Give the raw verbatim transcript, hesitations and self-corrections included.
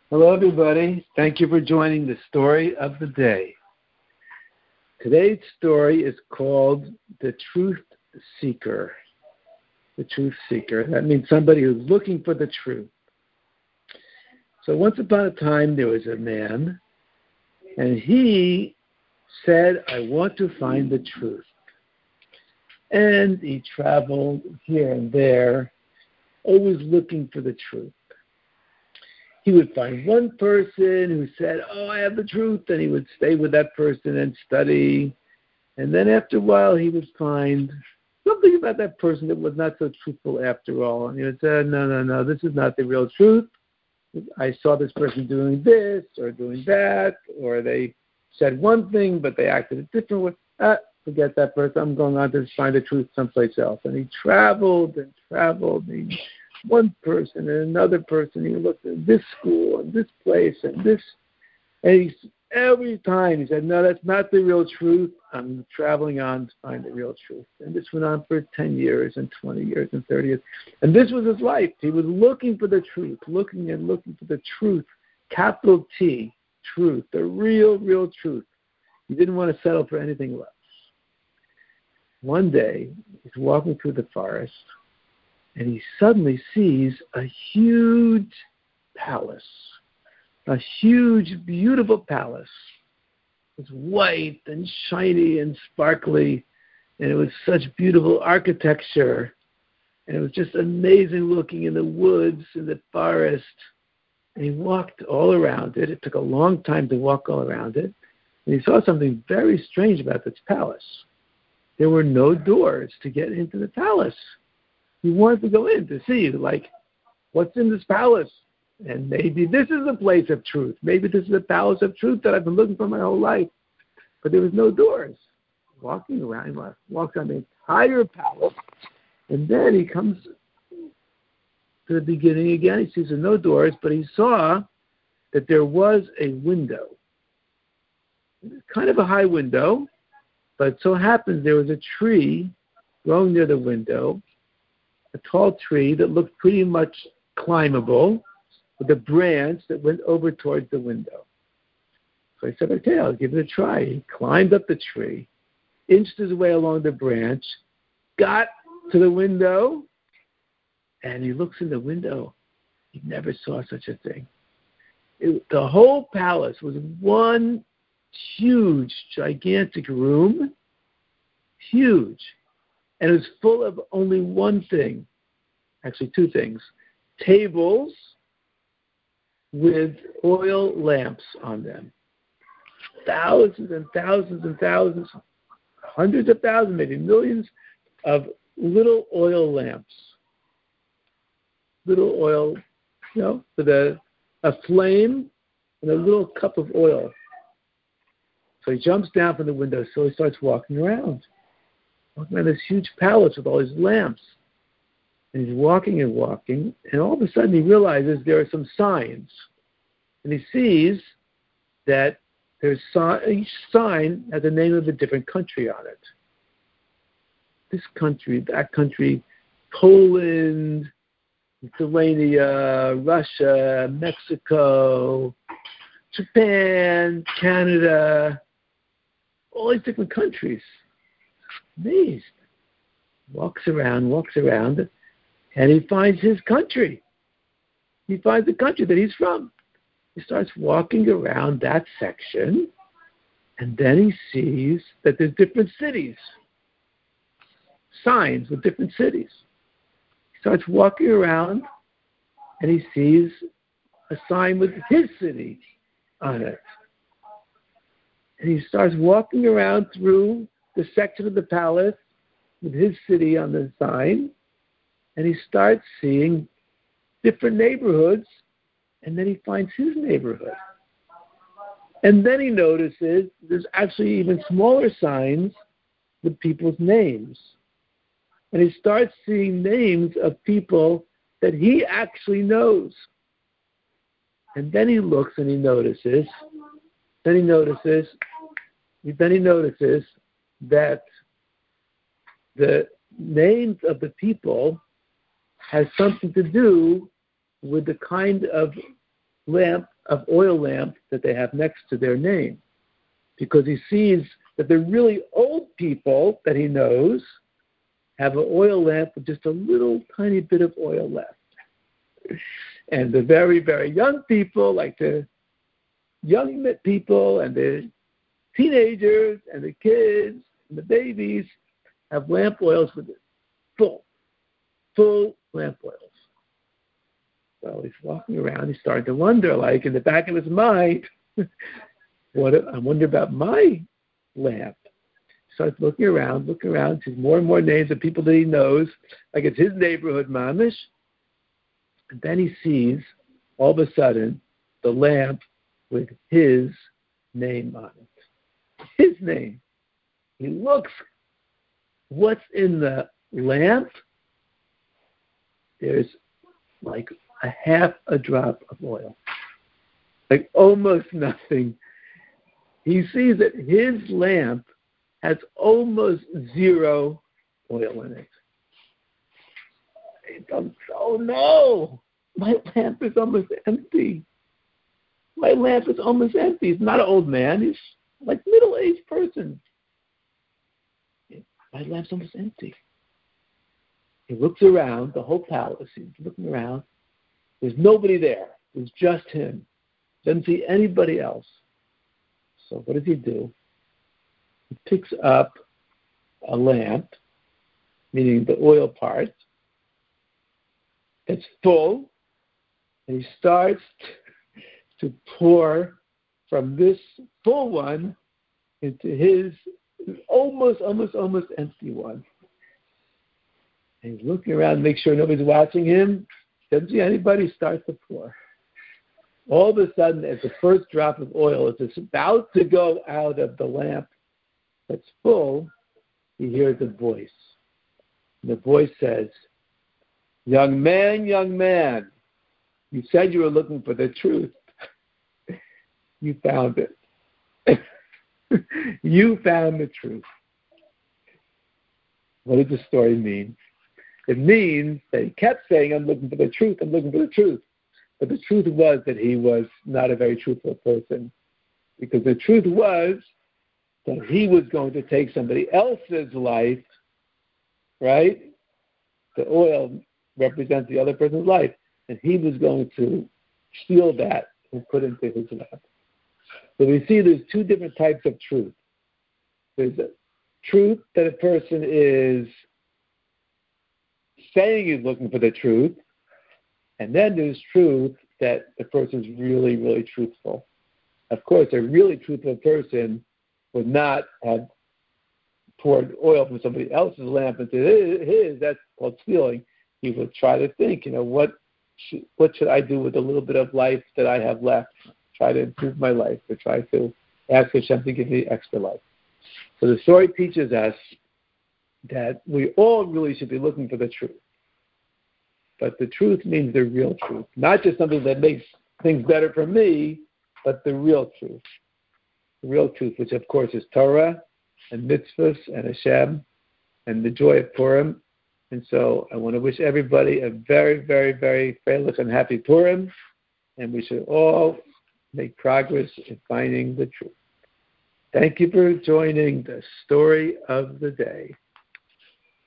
Hello, everybody. Thank you for joining the story of the day. Today's story is called The Truth Seeker. The Truth Seeker. That means somebody who's looking for the truth. So once upon a time, there was a man, and he said, I want to find the truth. And he traveled here and there, always looking for the truth. He would find one person who said, oh, I have the truth, and he would stay with that person and study. And then after a while, he would find something about that person that was not so truthful after all. And he would say, no, no, no, this is not the real truth. I saw this person doing this or doing that, or they said one thing, but they acted a different way. Ah, forget that person. I'm going on to find the truth someplace else. And he traveled and traveled. And he one person and another person. He looked at this school and this place and this. And he, every time he said, no, that's not the real truth. I'm traveling on to find the real truth. And this went on for ten years and twenty years and thirty years. And this was his life. He was looking for the truth, looking and looking for the truth, capital T, truth, the real, real truth. He didn't want to settle for anything less. One day, he's walking through the forest, and he suddenly sees a huge palace, a huge, beautiful palace. It was white and shiny and sparkly, and it was such beautiful architecture. And it was just amazing looking in the woods, in the forest. And he walked all around it. It took a long time to walk all around it. And he saw something very strange about this palace. There were no doors to get into the palace. He wanted to go in to see, like, what's in this palace? And maybe this is a place of truth. Maybe this is a palace of truth that I've been looking for my whole life. But there was no doors. Walking around, he walks on the entire palace, and then he comes to the beginning again. He sees there are no doors, but he saw that there was a window. Kind of a high window, but it so happens there was a tree growing near the window, a tall tree that looked pretty much climbable, with a branch that went over towards the window. So he said, okay, I'll give it a try. He climbed up the tree, inched his way along the branch, got to the window, and he looks in the window. He never saw such a thing. It, the whole palace was one huge, gigantic room, huge. And it was full of only one thing, actually two things, tables with oil lamps on them. Thousands and thousands and thousands, hundreds of thousands, maybe millions of little oil lamps. Little oil, you know, with a, a flame and a little cup of oil. So he jumps down from the window, so he starts walking around. Walking around this huge palace with all these lamps. And he's walking and walking, and all of a sudden he realizes there are some signs. And he sees that there's each sign has the name of a different country on it. This country, that country, Poland, Lithuania, Russia, Mexico, Japan, Canada, all these different countries. Amazed. Walks around, walks around, and he finds his country. He finds the country that he's from. He starts walking around that section, and then he sees that there's different cities, signs with different cities. He starts walking around, and he sees a sign with his city on it. And he starts walking around through the section of the palace with his city on the sign, and he starts seeing different neighborhoods, and then he finds his neighborhood. And then he notices there's actually even smaller signs with people's names. And he starts seeing names of people that he actually knows. And then he looks and he notices, then he notices, then he notices that the names of the people has something to do with the kind of lamp of oil lamp that they have next to their name, because he sees that the really old people that he knows have an oil lamp with just a little tiny bit of oil left. And the very, very young people, like the young people and the teenagers and the kids and the babies, have lamp oils with full, full lamp oils. So he's walking around, he's starting to wonder, like in the back of his mind, what I wonder about my lamp. He starts looking around, looking around, sees more and more names of people that he knows, like it's his neighborhood mamish. And then he sees, all of a sudden, the lamp with his name on it. His name. He looks, what's in the lamp? There's like a half a drop of oil. Like almost nothing. He sees that his lamp has almost zero oil in it. He thinks, oh no, my lamp is almost empty. My lamp is almost empty. He's not an old man. He's like a middle-aged person. My lamp's almost empty. He looks around the whole palace. He's looking around. There's nobody there. There's just him. Doesn't see anybody else. So what does he do? He picks up a lamp, meaning the oil part. It's full, and he starts to pour from this full one into his almost, almost, almost empty one. And he's looking around to make sure nobody's watching him. Doesn't see anybody, starts to pour. All of a sudden, as the first drop of oil is just about to go out of the lamp that's full, he hears a voice. And the voice says, young man, young man, you said you were looking for the truth. You found it. You found the truth. What does the story mean? It means that he kept saying, I'm looking for the truth, I'm looking for the truth. But the truth was that he was not a very truthful person. Because the truth was that he was going to take somebody else's life, right? The oil represents the other person's life. And he was going to steal that and put into his lap. So we see there's two different types of truth. There's a truth that a person is saying he's looking for the truth, and then there's truth that the person is really, really truthful. Of course, a really truthful person would not have poured oil from somebody else's lamp into his. That's called stealing. He would try to think, you know, what should, what should I do with the little bit of life that I have left? Try to improve my life, or try to ask Hashem to give me extra life. So the story teaches us that we all really should be looking for the truth. But the truth means the real truth. Not just something that makes things better for me, but the real truth. The real truth, which of course is Torah and mitzvahs and Hashem and the joy of Purim. And so I want to wish everybody a very, very, very freilich and happy Purim. And we should all make progress in finding the truth. Thank you for joining the story of the day.